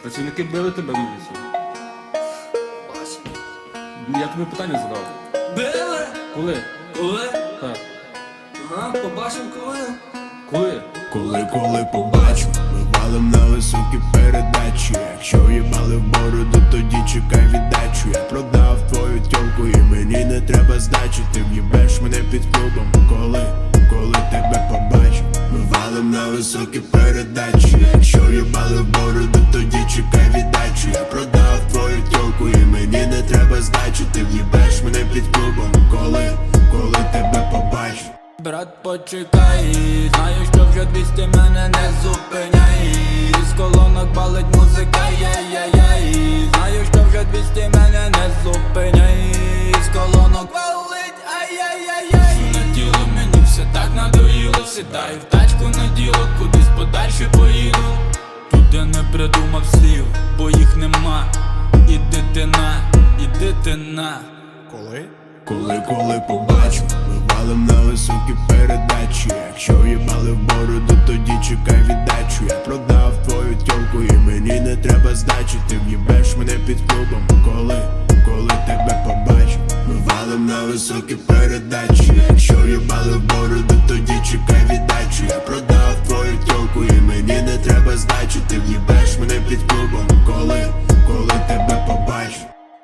Працівники били тебе на вулиці? Бачив. Я тобі питання задав. Били? Коли? Коли? Так. Ага, побачимо коли. Коли? Коли побачу, ми валим на високі передачі. Якщо їбали в бороду, тоді чекай віддачу. Я продав твою тьолку і мені не треба здачі. Ти в'їбеш мене під клубом. Коли тебе побачу, ми валим на високі передачі. Якщо їбали в бороду, тоді чекай віддачу. Я продав твою тьолку і мені не треба здачі. Ти в'їбеш мене під клубом. Коли тебе побачу. Брат, почекай, знаю, що вже 200 мене не зупиняй. З колонок балить музика, яй-яй-яй. Знаю, що вже 200 мене не зупиняй. З колонок валить, ай-яй-яй-яй. На діло мені все так надоїло. Сідаю в тачку на діло, кудись подальше поїду. Тут я не придумав слів, бо їх нема. Іди ти на. Коли побачу, ми валим на високі передачі. Якщо їбали в бороду, тоді чекай віддачу. Я продав твою тьолку і мені не треба здачі. Ти в'їбеш мене під клубом. Коли тебе побачу, ми валим на високі передачі. Якщо їбали в бороду, тоді чекай віддачу. Я продав твою тьолку і мені не треба здачі. Ти в'їбеш мене під клубом. Коли тебе побачу.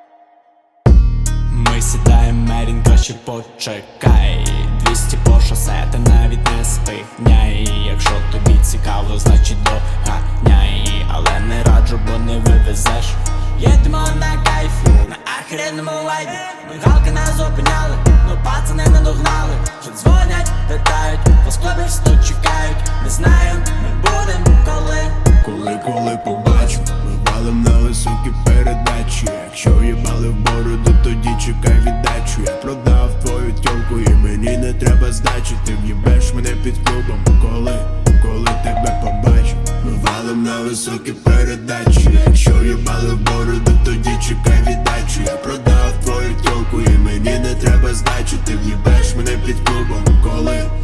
Ми сідаємо, Мерін, краще почекай. 200 по шосе, ти навіть не спихняй. Якщо тобі цікаво, значить доганяй. Але не раджу, бо не вивезеш. Їдемо на кайфі, на ахренному вайбі. Мигалки нас зупиняли, но пацани не догнали. Вже дзвонять, питають, по склобі всі чекають. Не знаю, ми будем коли. Коли побачу, ми валим на високі передачі. Якщо їбали в бороду, тоді чекай віддачу. Я продав твою тьолку і мені не треба здачі. Ти в'їбеш мене під клубом. Коли тебе побачу, ми валим на високі передачі. Якщо їбали в бороду, тоді чекай віддачу. Я продав твою тьолку і мені не треба здачі. Ти в'їбеш мене під клубом.